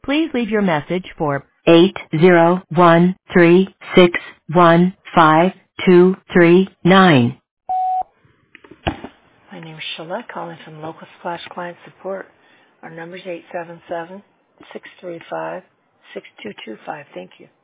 Please leave your message for 801-361-5239. My name is Shalette, calling from Local Splash Client Support. Our number is 877-635-6225. Thank you.